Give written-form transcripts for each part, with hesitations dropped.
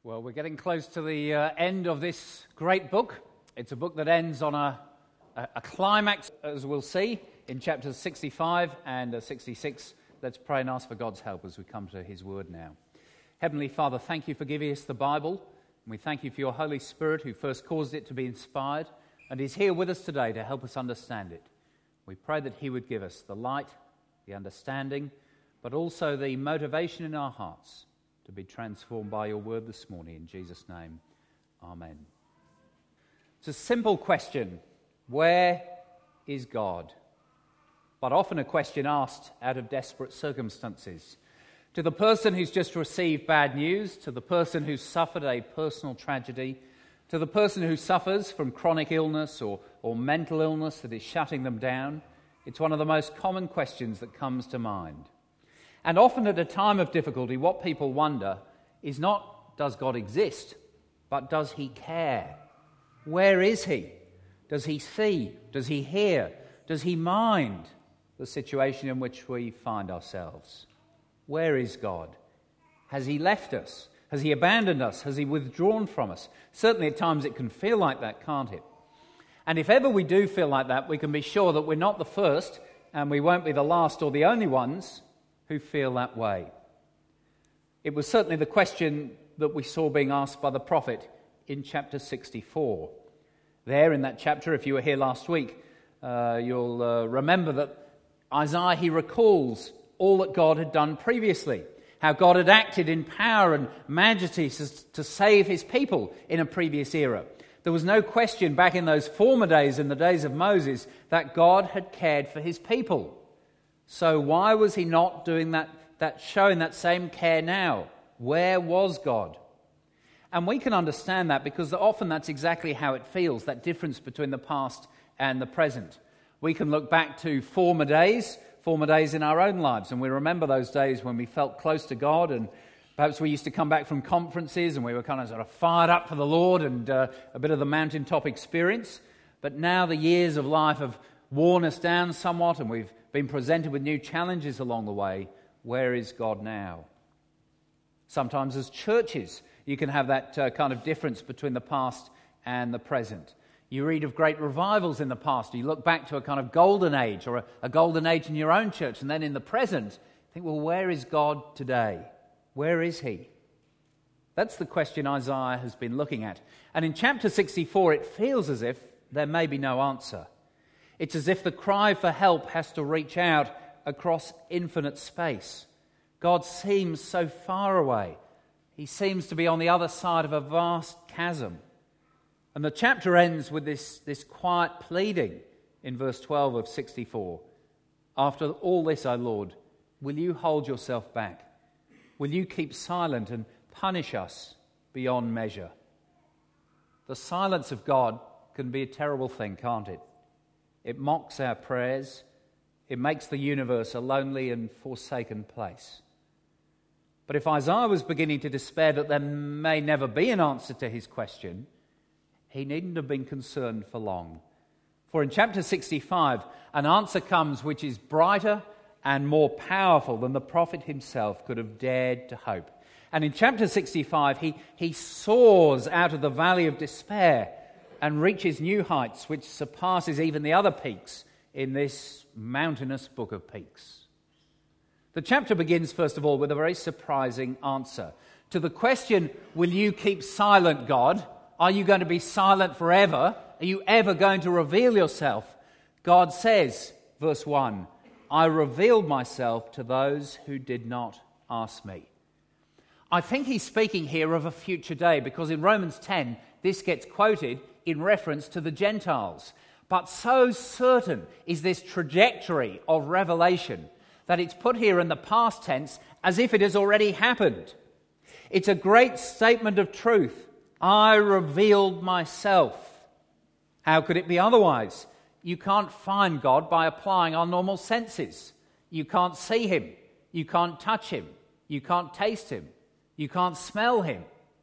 Well, we're getting close to the end of this great book. It's a book that ends on a climax, as we'll see, in chapters 65 and 66. Let's pray and ask for God's help as we come to his word now. Heavenly Father, thank you for giving us the Bible. And we thank you for your Holy Spirit who first caused it to be inspired and is here with us today to help us understand it. We pray that he would give us the light, the understanding, but also the motivation in our hearts to be transformed by your word this morning. In Jesus' name, amen. It's a simple question. Where is God? But often a question asked out of desperate circumstances. To the person who's just received bad news, to the person who's suffered a personal tragedy, to the person who suffers from chronic illness or mental illness that is shutting them down, it's one of the most common questions that comes to mind. And often at a time of difficulty, what people wonder is not, does God exist, but does he care? Where is he? Does he see? Does he hear? Does he mind the situation in which we find ourselves? Where is God? Has he left us? Has he abandoned us? Has he withdrawn from us? Certainly at times it can feel like that, can't it? And if ever we do feel like that, we can be sure that we're not the first, and we won't be the last or the only ones who feel that way. It was certainly the question that we saw being asked by the prophet in chapter 64. There in that chapter, if you were here last week, you'll remember that Isaiah, he recalls all that God had done previously, how God had acted in power and majesty to save his people in a previous era. There was no question back in those former days, in the days of Moses, that God had cared for his people. So why was he not doing that showing that same care now? Where was God? And we can understand that because often that's exactly how it feels, that difference between the past and the present. We can look back to former days in our own lives, and we remember those days when we felt close to God, and perhaps we used to come back from conferences and we were kind of sort of fired up for the Lord and a bit of the mountaintop experience. But now the years of life have worn us down somewhat, and we've been presented with new challenges along the way. Where is God now? Sometimes as churches, you can have that kind of difference between the past and the present. You read of great revivals in the past. You look back to a kind of golden age or a golden age in your own church, and then in the present, think, well, where is God today? Where is he? That's the question Isaiah has been looking at. And in chapter 64, it feels as if there may be no answer. It's as if the cry for help has to reach out across infinite space. God seems so far away. He seems to be on the other side of a vast chasm. And the chapter ends with this quiet pleading in verse 12 of 64. After all this, O Lord, will you hold yourself back? Will you keep silent and punish us beyond measure? The silence of God can be a terrible thing, can't it? It mocks our prayers. It makes the universe a lonely and forsaken place. But if Isaiah was beginning to despair that there may never be an answer to his question, he needn't have been concerned for long. For in chapter 65, an answer comes which is brighter and more powerful than the prophet himself could have dared to hope. And in chapter 65, he soars out of the valley of despair and reaches new heights which surpasses even the other peaks in this mountainous book of peaks. The chapter begins, first of all, with a very surprising answer. To the question, will you keep silent, God? Are you going to be silent forever? Are you ever going to reveal yourself? God says, verse 1, I revealed myself to those who did not ask me. I think he's speaking here of a future day because in Romans 10, this gets quoted in reference to the Gentiles. But so certain is this trajectory of revelation that it's put here in the past tense as if it has already happened. It's a great statement of truth. I revealed myself. How could it be otherwise? You can't find God by applying our normal senses. You can't see him. You can't touch him. You can't taste him. You can't smell him.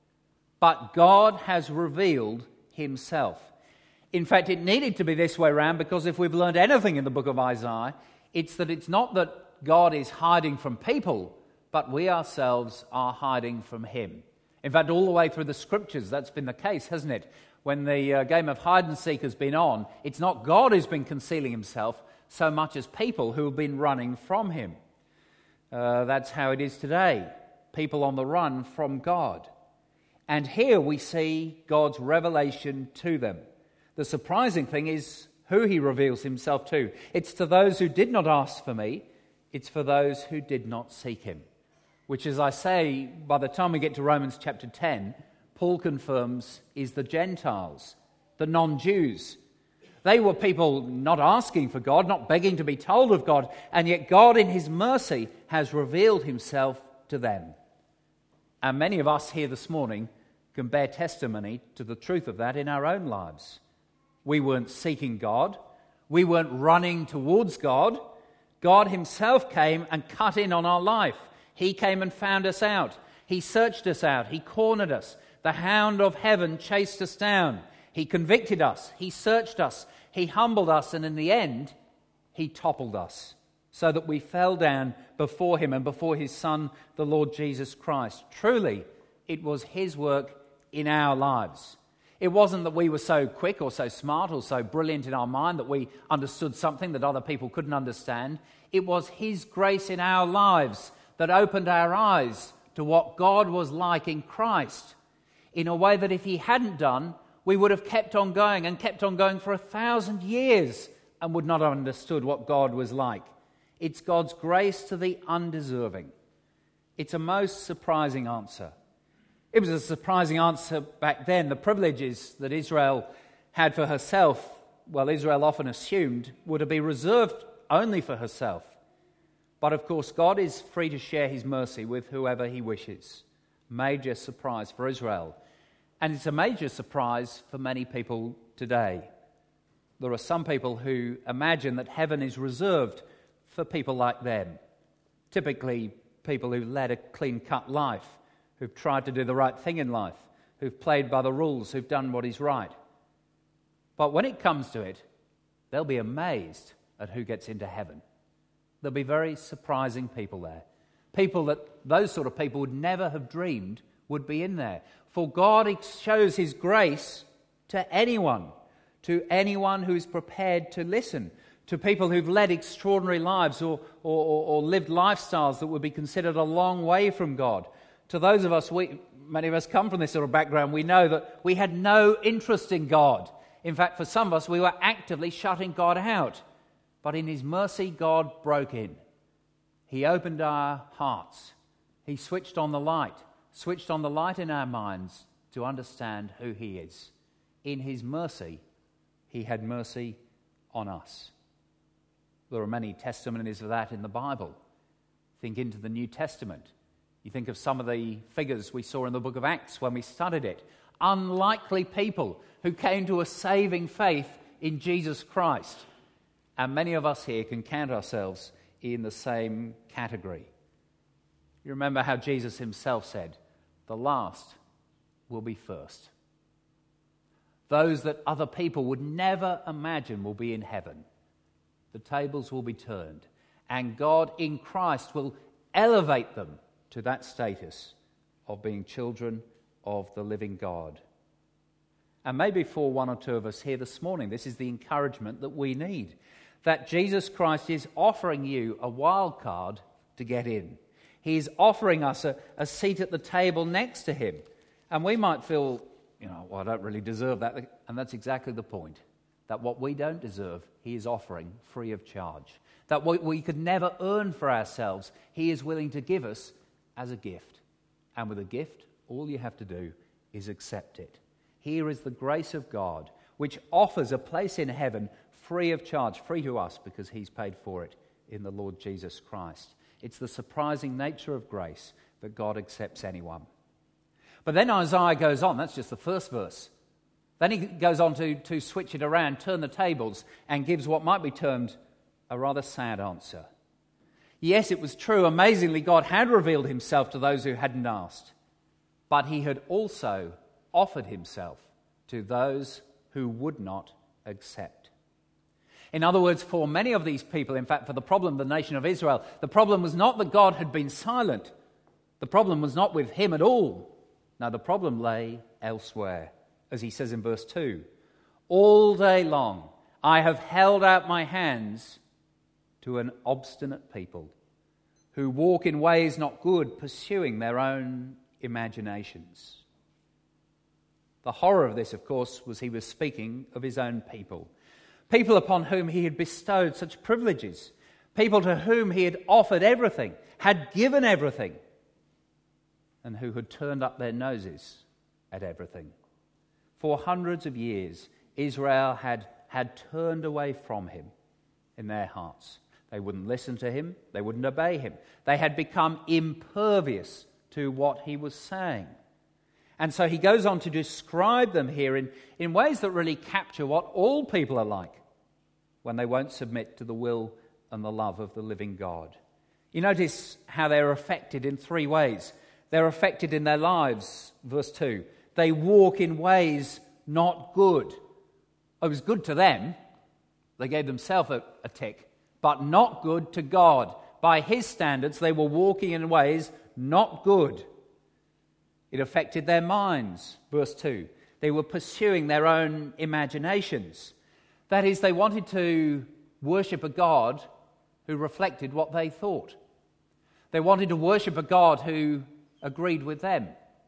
But God has revealed himself. In fact, it needed to be this way around because if we've learned anything in the book of Isaiah, it's that it's not that God is hiding from people, but we ourselves are hiding from him. In fact, all the way through the Scriptures, that's been the case, hasn't it? When the game of hide and seek has been on, it's not God who's been concealing himself so much as people who have been running from him. That's how it is today. People on the run from God. And here we see God's revelation to them. The surprising thing is who he reveals himself to. It's to those who did not ask for me. It's for those who did not seek him. Which, as I say, by the time we get to Romans chapter 10, Paul confirms is the Gentiles, the non-Jews. They were people not asking for God, not begging to be told of God, and yet God in his mercy has revealed himself to them. And many of us here this morning can bear testimony to the truth of that in our own lives. We weren't seeking God. We weren't running towards God. God himself came and cut in on our life. He came and found us out. He searched us out. He cornered us. The hound of heaven chased us down. He convicted us. He searched us. He humbled us. And in the end, he toppled us so that we fell down before him and before his Son, the Lord Jesus Christ. Truly, it was his work in our lives. It wasn't that we were so quick or so smart or so brilliant in our mind that we understood something that other people couldn't understand. It was his grace in our lives that opened our eyes to what God was like in Christ, in a way that if he hadn't done, we would have kept on going and kept on going for 1,000 years and would not have understood what God was like. It's God's grace to the undeserving. It's a most surprising answer. It was a surprising answer back then. The privileges that Israel had for herself, well, Israel often assumed, were to be reserved only for herself. But of course, God is free to share his mercy with whoever he wishes. Major surprise for Israel. And it's a major surprise for many people today. There are some people who imagine that heaven is reserved for people like them. Typically, people who've led a clean-cut life, who've tried to do the right thing in life, who've played by the rules, who've done what is right. But when it comes to it, they'll be amazed at who gets into heaven. There'll be very surprising people there. People that those sort of people would never have dreamed would be in there. For God shows his grace to anyone who's prepared to listen, to people who've led extraordinary lives or lived lifestyles that would be considered a long way from God. To those of us, many of us come from this sort of background, we know that we had no interest in God. In fact, for some of us, we were actively shutting God out. But in his mercy, God broke in. He opened our hearts. He switched on the light in our minds to understand who he is. In his mercy, he had mercy on us. There are many testimonies of that in the Bible. Think into the New Testament. You think of some of the figures we saw in the book of Acts when we studied it. Unlikely people who came to a saving faith in Jesus Christ. And many of us here can count ourselves in the same category. You remember how Jesus himself said, the last will be first. Those that other people would never imagine will be in heaven. The tables will be turned, and God in Christ will elevate them to that status of being children of the living God. And maybe for one or two of us here this morning, this is the encouragement that we need. That Jesus Christ is offering you a wild card to get in. He's offering us a seat at the table next to him. And we might feel, well, I don't really deserve that. And that's exactly the point. That what we don't deserve, he is offering free of charge. That what we could never earn for ourselves, he is willing to give us as a gift. And with a gift, all you have to do is accept it. Here is the grace of God, which offers a place in heaven free of charge, free to us because he's paid for it in the Lord Jesus Christ. It's the surprising nature of grace that God accepts anyone. But then Isaiah goes on, that's just the first verse. Then he goes on to switch it around, turn the tables, and gives what might be termed a rather sad answer. Yes, it was true, amazingly, God had revealed himself to those who hadn't asked, but he had also offered himself to those who would not accept. In other words, for many of these people, in fact, for the problem of the nation of Israel, the problem was not that God had been silent. The problem was not with him at all. Now the problem lay elsewhere, as he says in verse 2. All day long I have held out my hands to an obstinate people who walk in ways not good, pursuing their own imaginations. The horror of this, of course, was he was speaking of his own people. People upon whom he had bestowed such privileges. People to whom he had offered everything, had given everything, and who had turned up their noses at everything. For hundreds of years, Israel had turned away from him in their hearts. They wouldn't listen to him. They wouldn't obey him. They had become impervious to what he was saying. And so he goes on to describe them here in ways that really capture what all people are like when they won't submit to the will and the love of the living God. You notice how they're affected in three ways. They're affected in their lives, verse 2. They walk in ways not good. It was good to them. They gave themselves a tick. But not good to God. By his standards, they were walking in ways not good. It affected their minds, verse 2. They were pursuing their own imaginations. That is, they wanted to worship a God who reflected what they thought. They wanted to worship a God who agreed with them.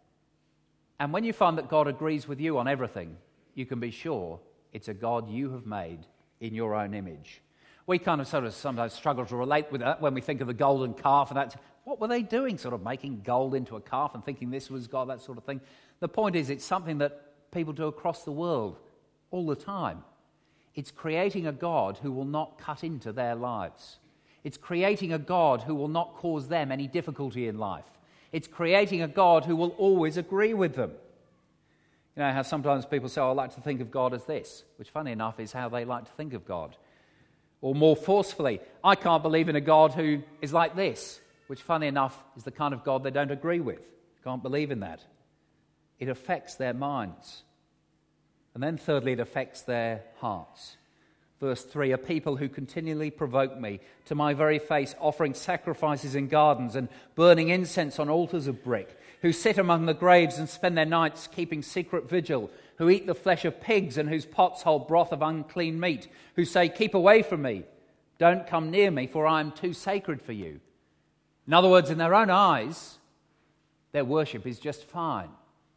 And when you find that God agrees with you on everything, you can be sure it's a God you have made in your own image. We kind of sort of sometimes struggle to relate with that when we think of the golden calf, and that's, what were they doing, sort of making gold into a calf and thinking this was God, that sort of thing. The point is, it's something that people do across the world all the time. It's creating a God who will not cut into their lives. It's creating a God who will not cause them any difficulty in life. It's creating a God who will always agree with them. You know how sometimes people say, I like to think of God as this, which funny enough is how they like to think of God. Or more forcefully, I can't believe in a God who is like this, which funny enough is the kind of God they don't agree with. Can't believe in that. It affects their minds. And then thirdly, it affects their hearts. Verse 3, a people who continually provoke me to my very face, offering sacrifices in gardens and burning incense on altars of brick, who sit among the graves and spend their nights keeping secret vigil, who eat the flesh of pigs and whose pots hold broth of unclean meat, who say, keep away from me, don't come near me, for I am too sacred for you. In other words, in their own eyes, their worship is just fine.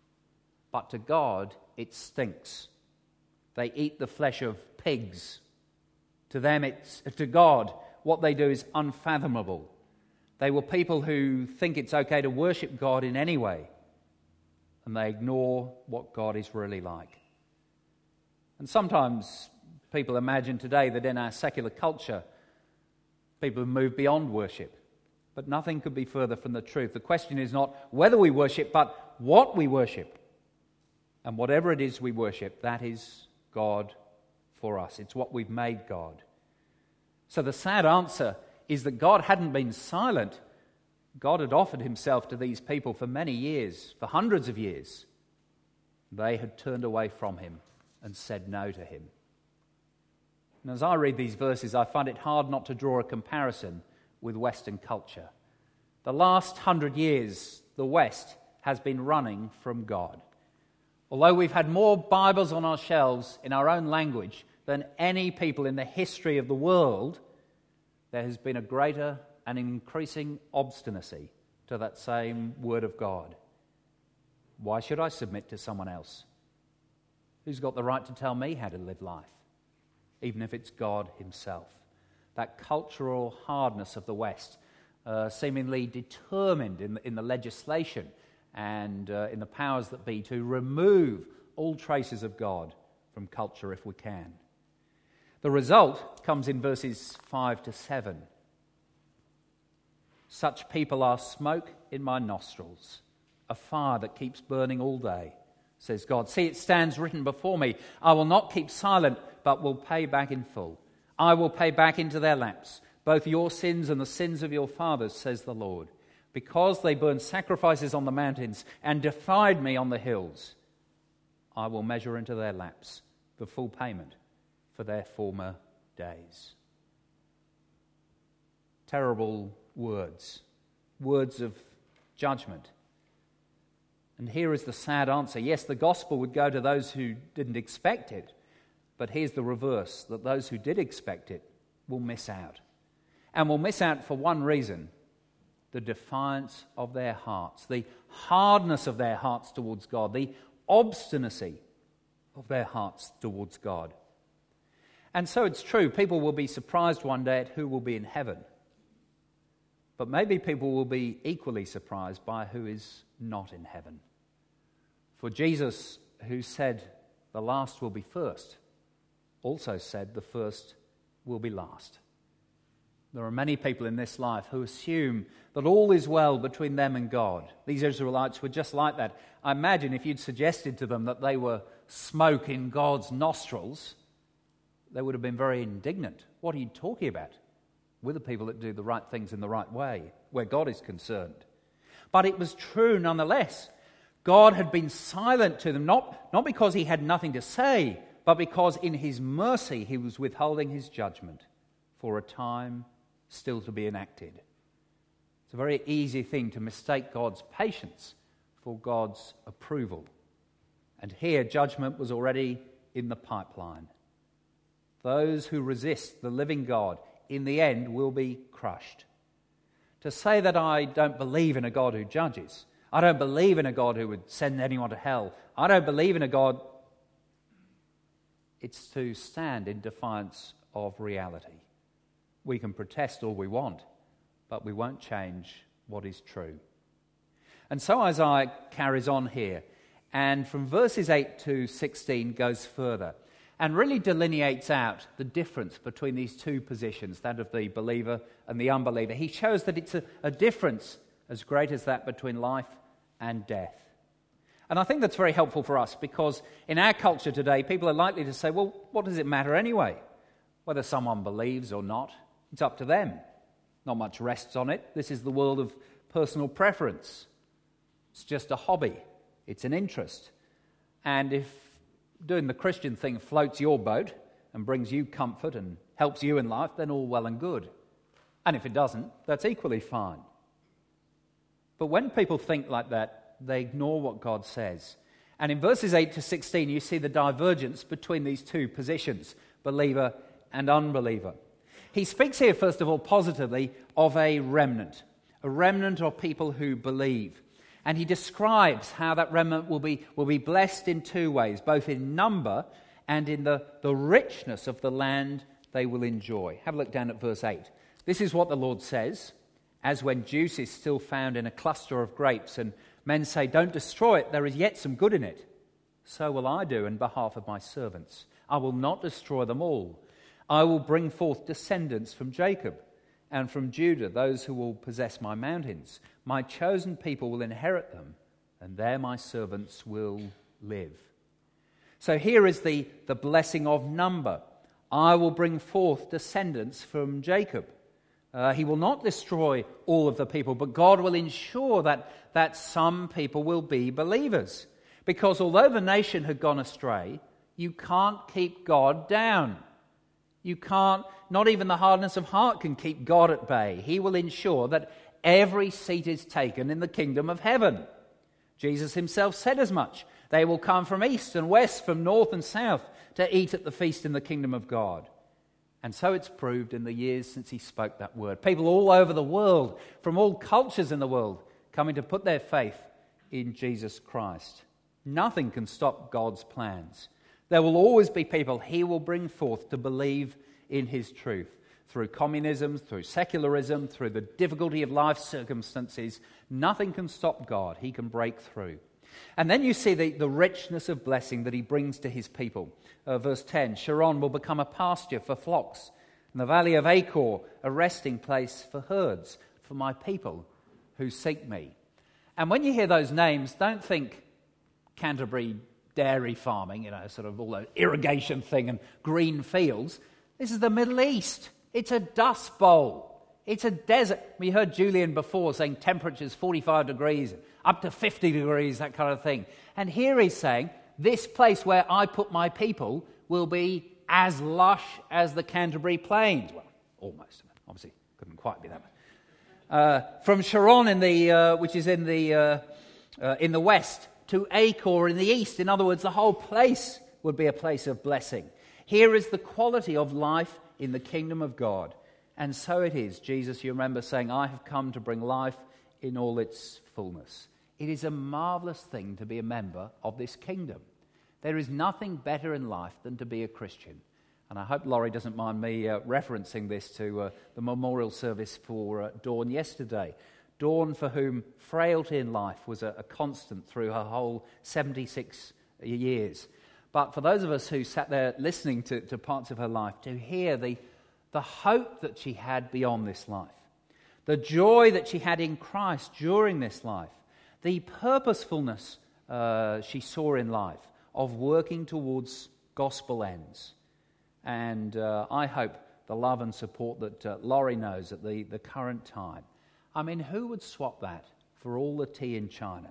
But to God, it stinks. They eat the flesh of pigs. To God, what they do is unfathomable. They were people who think it's okay to worship God in any way, and they ignore what God is really like. And sometimes people imagine today that in our secular culture, people have moved beyond worship. But nothing could be further from the truth. The question is not whether we worship, but what we worship. And whatever it is we worship, that is God for us. It's what we've made God. So the sad answer is that God hadn't been silent. God had offered himself to these people for many years, for hundreds of years. They had turned away from him and said no to him. And as I read these verses, I find it hard not to draw a comparison with Western culture. The last 100 years, the West has been running from God. Although we've had more Bibles on our shelves in our own language than any people in the history of the world, there has been a greater and increasing obstinacy to that same Word of God. Why should I submit to someone else? Who's got the right to tell me how to live life? Even if it's God himself. That cultural hardness of the West, seemingly determined in the legislation and in the powers that be to remove all traces of God from culture if we can. The result comes in verses 5 to 7. Such people are smoke in my nostrils, a fire that keeps burning all day, says God. See, it stands written before me. I will not keep silent, but will pay back in full. I will pay back into their laps both your sins and the sins of your fathers, says the Lord, because they burned sacrifices on the mountains and defied me on the hills. I will measure into their laps the full payment for their former days. Terrible words, words of judgment. And here is the sad answer. Yes, the gospel would go to those who didn't expect it, but here's the reverse, that those who did expect it will miss out. And will miss out for one reason: the defiance of their hearts, the hardness of their hearts towards God, the obstinacy of their hearts towards God. And so it's true, people will be surprised one day at who will be in heaven. But maybe people will be equally surprised by who is not in heaven. For Jesus, who said the last will be first, also said the first will be last. There are many people in this life who assume that all is well between them and God. These Israelites were just like that. I imagine if you'd suggested to them that they were smoke in God's nostrils, they would have been very indignant. What are you talking about? We're the people that do the right things in the right way, where God is concerned. But it was true nonetheless. God had been silent to them, not because he had nothing to say, but because in his mercy he was withholding his judgment for a time still to be enacted. It's a very easy thing to mistake God's patience for God's approval. And here judgment was already in the pipeline. Those who resist the living God in the end will be crushed. To say that I don't believe in a God who judges, I don't believe in a God who would send anyone to hell, I don't believe in a God, it's to stand in defiance of reality. We can protest all we want, but we won't change what is true. And so Isaiah carries on here, and from verses 8 to 16 goes further, and really delineates out the difference between these two positions, that of the believer and the unbeliever. He shows that it's a difference as great as that between life and death. And I think that's very helpful for us, because in our culture today, people are likely to say, well, what does it matter anyway? Whether someone believes or not, it's up to them. Not much rests on it. This is the world of personal preference. It's just a hobby. It's an interest. And if doing the Christian thing floats your boat and brings you comfort and helps you in life, then all well and good. And if it doesn't, that's equally fine. But when people think like that, they ignore what God says. And in verses 8 to 16, you see the divergence between these two positions, believer and unbeliever. He speaks here, first of all, positively of a remnant of people who believe. And he describes how that remnant will be blessed in two ways, both in number and in the richness of the land they will enjoy. Have a look down at verse 8. This is what the Lord says: as when juice is still found in a cluster of grapes, and men say, don't destroy it, there is yet some good in it, so will I do in behalf of my servants. I will not destroy them all. I will bring forth descendants from Jacob, and from Judah those who will possess my mountains. My chosen people will inherit them, and there my servants will live. So here is the blessing of number. I will bring forth descendants from Jacob. He will not destroy all of the people, but God will ensure that some people will be believers. Because although the nation had gone astray, you can't keep God down. You can't, not even the hardness of heart can keep God at bay. He will ensure that every seat is taken in the kingdom of heaven. Jesus himself said as much. They will come from east and west, from north and south, to eat at the feast in the kingdom of God. And so it's proved in the years since he spoke that word. People all over the world, from all cultures in the world, coming to put their faith in Jesus Christ. Nothing can stop God's plans. There will always be people he will bring forth to believe in his truth. Through communism, through secularism, through the difficulty of life circumstances, nothing can stop God. He can break through. And then you see the richness of blessing that he brings to his people. Verse 10, Sharon will become a pasture for flocks, and the valley of Achor a resting place for herds, for my people who seek me. And when you hear those names, don't think Canterbury dairy farming, sort of all that irrigation thing and green fields. This is the Middle East. It's a dust bowl. It's a desert. We heard Julian before saying temperatures 45 degrees, up to 50 degrees, that kind of thing. And here he's saying, this place where I put my people will be as lush as the Canterbury Plains. Well, almost. Obviously, couldn't quite be that much. From Sharon, which is in the west, to Achor in the east. In other words, the whole place would be a place of blessing. Here is the quality of life in the kingdom of God. And so it is. Jesus, you remember saying, I have come to bring life in all its fullness. It is a marvelous thing to be a member of this kingdom. There is nothing better in life than to be a Christian. And I hope Laurie doesn't mind me referencing this to the memorial service for Dawn yesterday. Dawn, for whom frailty in life was a constant through her whole 76 years. But for those of us who sat there listening to parts of her life, to hear the hope that she had beyond this life, the joy that she had in Christ during this life, the purposefulness she saw in life of working towards gospel ends. And I hope the love and support that Laurie knows at the current time. I mean, who would swap that for all the tea in China?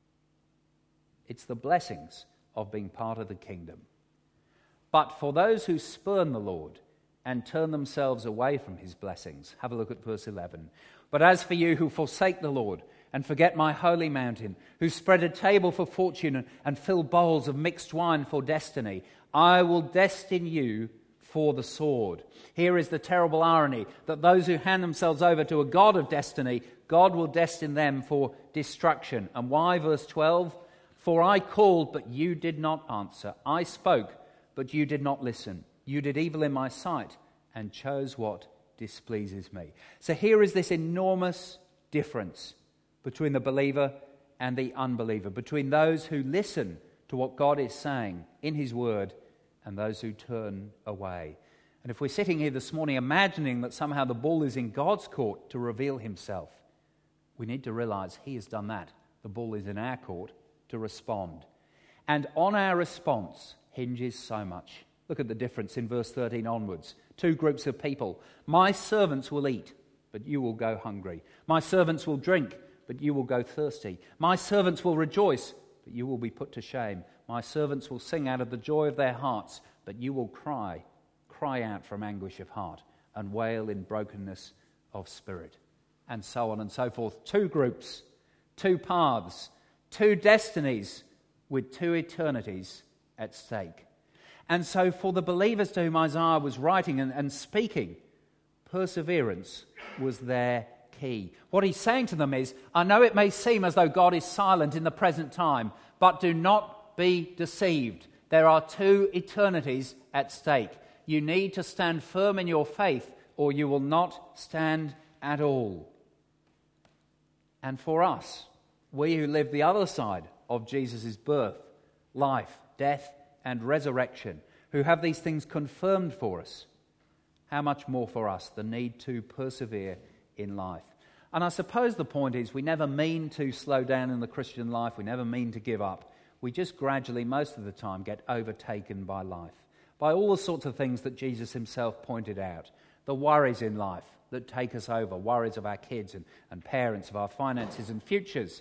It's the blessings of being part of the kingdom. But for those who spurn the Lord and turn themselves away from his blessings, have a look at verse 11. But as for you who forsake the Lord and forget my holy mountain, who spread a table for fortune and fill bowls of mixed wine for destiny, I will destine you for the sword. Here is the terrible irony that those who hand themselves over to a God of destiny, God will destine them for destruction. And why? Verse 12, for I called, but you did not answer. I spoke, but you did not listen. You did evil in my sight and chose what displeases me. So here is this enormous difference between the believer and the unbeliever, between those who listen to what God is saying in his word and those who turn away. And if we're sitting here this morning imagining that somehow the ball is in God's court to reveal himself, we need to realize he has done that. The ball is in our court to respond. And on our response hinges so much. Look at the difference in verse 13 onwards. Two groups of people. My servants will eat, but you will go hungry. My servants will drink, but you will go thirsty. My servants will rejoice, but you will be put to shame. My servants will sing out of the joy of their hearts, but you will cry out from anguish of heart, and wail in brokenness of spirit. And so on and so forth. Two groups, two paths, two destinies with two eternities at stake. And so for the believers to whom Isaiah was writing and speaking, perseverance was their key. What he's saying to them is, I know it may seem as though God is silent in the present time, but do not be deceived. There are two eternities at stake. You need to stand firm in your faith, or you will not stand at all. And for us, we who live the other side of Jesus' birth, life, death, and resurrection, who have these things confirmed for us, how much more for us the need to persevere in life. And I suppose the point is we never mean to slow down in the Christian life, we never mean to give up. We just gradually, most of the time, get overtaken by life, by all the sorts of things that Jesus himself pointed out, the worries in life that take us over, worries of our kids and parents, of our finances and futures,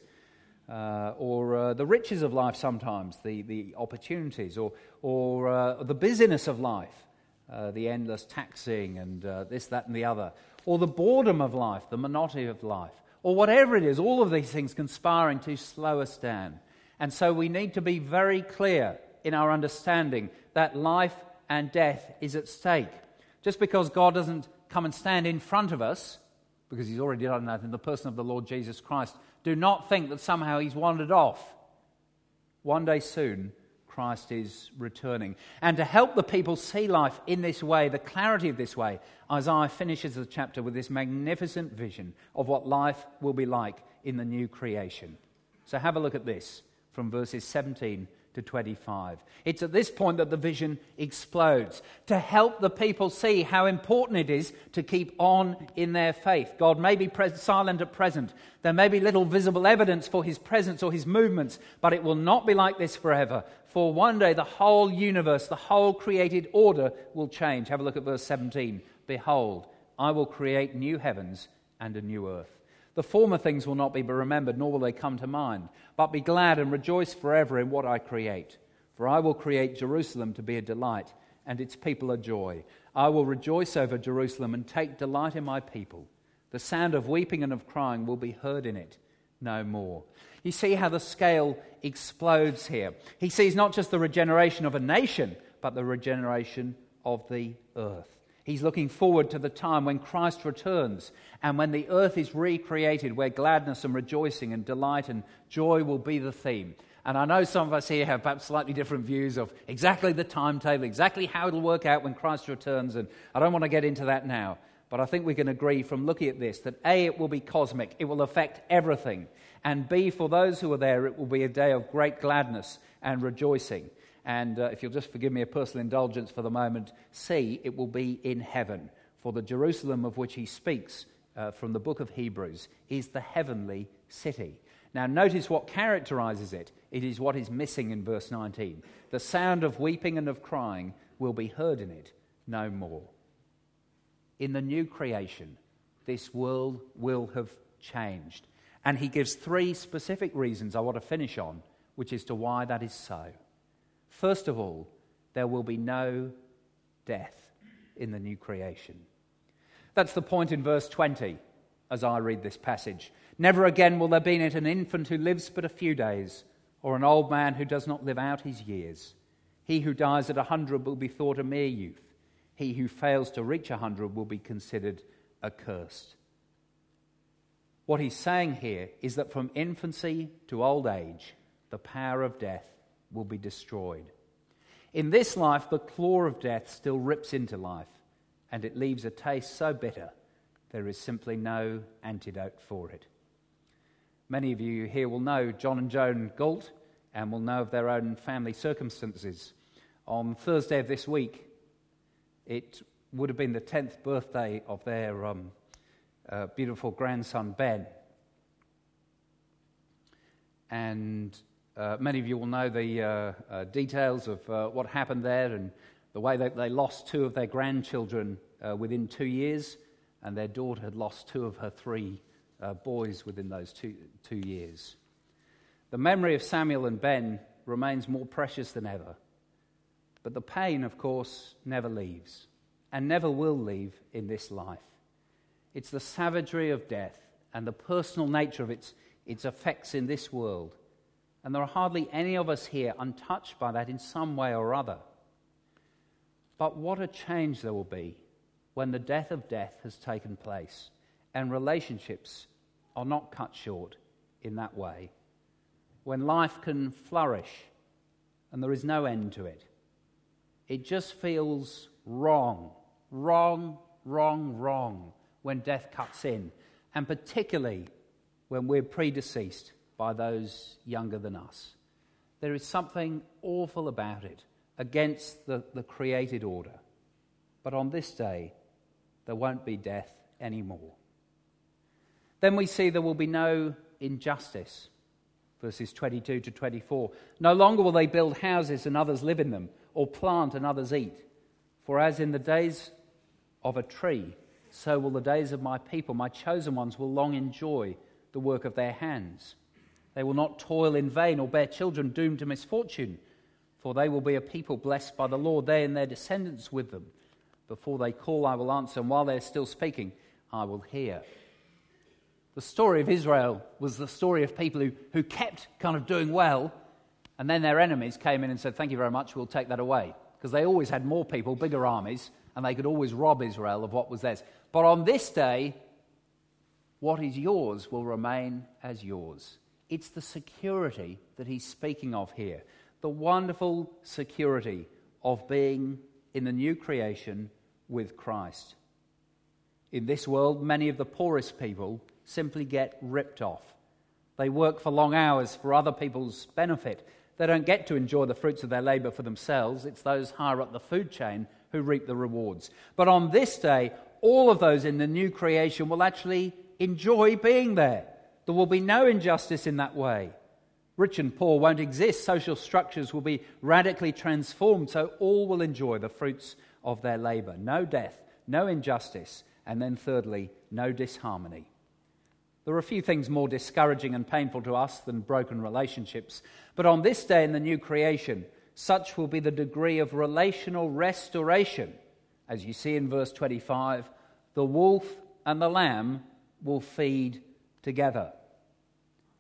or the riches of life sometimes, the opportunities, or the busyness of life, the endless taxing and this, that and the other, or the boredom of life, the monotony of life, or whatever it is, all of these things conspiring to slow us down. And so we need to be very clear in our understanding that life and death is at stake. Just because God doesn't come and stand in front of us, because he's already done that in the person of the Lord Jesus Christ, do not think that somehow he's wandered off. One day soon, Christ is returning. And to help the people see life in this way, the clarity of this way, Isaiah finishes the chapter with this magnificent vision of what life will be like in the new creation. So have a look at this from verses 17 to 25. It's at this point that the vision explodes, to help the people see how important it is to keep on in their faith. God may be silent at present. There may be little visible evidence for his presence or his movements, but it will not be like this forever. For one day the whole universe, the whole created order will change. Have a look at verse 17. Behold, I will create new heavens and a new earth. The former things will not be remembered, nor will they come to mind. But be glad and rejoice forever in what I create. For I will create Jerusalem to be a delight, and its people a joy. I will rejoice over Jerusalem and take delight in my people. The sound of weeping and of crying will be heard in it. no more. You see how the scale explodes here. He sees not just the regeneration of a nation, but the regeneration of the earth. He's looking forward to the time when Christ returns and when the earth is recreated, where gladness and rejoicing and delight and joy will be the theme. And I know some of us here have perhaps slightly different views of exactly the timetable, exactly how it'll work out when Christ returns, and I don't want to get into that now. But I think we can agree from looking at this that A, it will be cosmic, it will affect everything, and B, for those who are there, it will be a day of great gladness and rejoicing. And if you'll just forgive me a personal indulgence for the moment, C, it will be in heaven. For the Jerusalem of which he speaks from the book of Hebrews is the heavenly city. Now notice what characterizes it. It is what is missing in verse 19. The sound of weeping and of crying will be heard in it no more. In the new creation, this world will have changed. And he gives 3 specific reasons I want to finish on, which is to why that is so. First of all, there will be no death in the new creation. That's the point in verse 20 as I read this passage. Never again will there be in it an infant who lives but a few days, or an old man who does not live out his years. He who dies at 100 will be thought a mere youth. He who fails to reach 100 will be considered accursed. What he's saying here is that from infancy to old age, the power of death will be destroyed. In this life, the claw of death still rips into life, and it leaves a taste so bitter, there is simply no antidote for it. Many of you here will know John and Joan Galt and will know of their own family circumstances. On Thursday of this week, it would have been the 10th birthday of their beautiful grandson, Ben. And many of you will know the details of what happened there and the way that they lost 2 of their grandchildren within 2 years, and their daughter had lost 2 of her 3 boys within those two years. The memory of Samuel and Ben remains more precious than ever, but the pain, of course, never leaves and never will leave in this life. It's the savagery of death and the personal nature of its effects in this world. And there are hardly any of us here untouched by that in some way or other. But what a change there will be when the death of death has taken place and relationships are not cut short in that way. When life can flourish and there is no end to it. It just feels wrong when death cuts in, and particularly when we're predeceased by those younger than us. There is something awful about it, against the created order. But on this day, there won't be death anymore. Then we see there will be no injustice. Verses 22 to 24. No longer will they build houses and others live in them, or plant and others eat. For as in the days of a tree, so will the days of my people, my chosen ones, will long enjoy the work of their hands. They will not toil in vain or bear children doomed to misfortune, for they will be a people blessed by the Lord, they and their descendants with them. Before they call, I will answer, and while they're still speaking, I will hear. The story of Israel was the story of people who kept kind of doing well, and then their enemies came in and said, thank you very much, we'll take that away. Because they always had more people, bigger armies, and they could always rob Israel of what was theirs. But on this day, what is yours will remain as yours. It's the security that he's speaking of here. The wonderful security of being in the new creation with Christ. In this world, many of the poorest people simply get ripped off. They work for long hours for other people's benefit. They don't get to enjoy the fruits of their labor for themselves. It's those higher up the food chain who reap the rewards. But on this day, all of those in the new creation will actually enjoy being there. There will be no injustice in that way. Rich and poor won't exist. Social structures will be radically transformed, so all will enjoy the fruits of their labor. No death, no injustice, and then thirdly, no disharmony. There are a few things more discouraging and painful to us than broken relationships, but on this day in the new creation, such will be the degree of relational restoration. As you see in verse 25, the wolf and the lamb will feed together.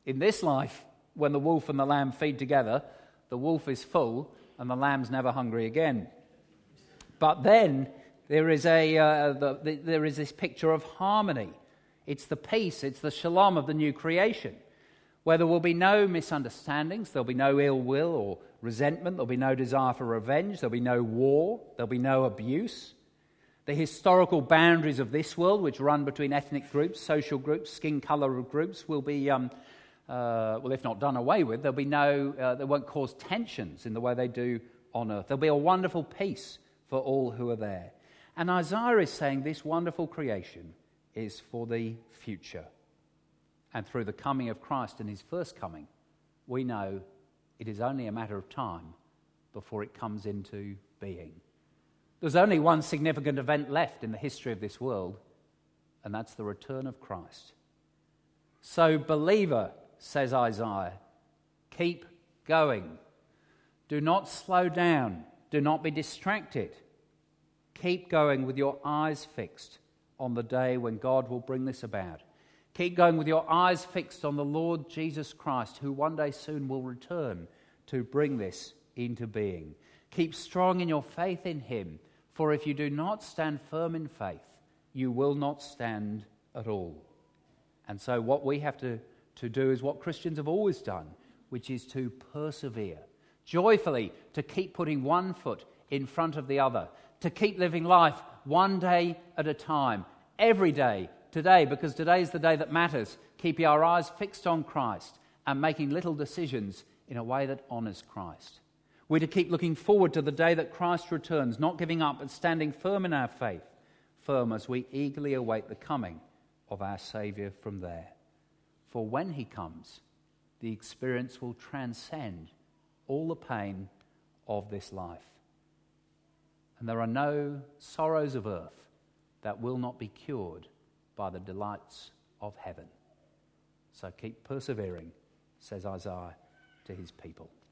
In this life, when the wolf and the lamb feed together, the wolf is full and the lamb's never hungry again. But then there is this picture of harmony. It's the peace, it's the shalom of the new creation, where there will be no misunderstandings, there'll be no ill will or resentment, there'll be no desire for revenge, there'll be no war, there'll be no abuse. The historical boundaries of this world, which run between ethnic groups, social groups, skin colour groups, will be, if not done away with, they won't cause tensions in the way they do on earth. There'll be a wonderful peace for all who are there. And Isaiah is saying this wonderful creation is for the future. And through the coming of Christ and his first coming, we know it is only a matter of time before it comes into being. There's only one significant event left in the history of this world, and that's the return of Christ. So, believer, says Isaiah, keep going. Do not slow down. Do not be distracted. Keep going with your eyes fixed on the day when God will bring this about. Keep going with your eyes fixed on the Lord Jesus Christ, who one day soon will return to bring this into being. Keep strong in your faith in him, for if you do not stand firm in faith, you will not stand at all. And so what we have to do is what Christians have always done, which is to persevere, joyfully to keep putting one foot in front of the other, to keep living life one day at a time, every day, today, because today is the day that matters, keeping our eyes fixed on Christ and making little decisions in a way that honours Christ. We're to keep looking forward to the day that Christ returns, not giving up and standing firm in our faith, firm as we eagerly await the coming of our Saviour from there. For when he comes, the experience will transcend all the pain of this life. And there are no sorrows of earth that will not be cured by the delights of heaven. So keep persevering, says Isaiah to his people.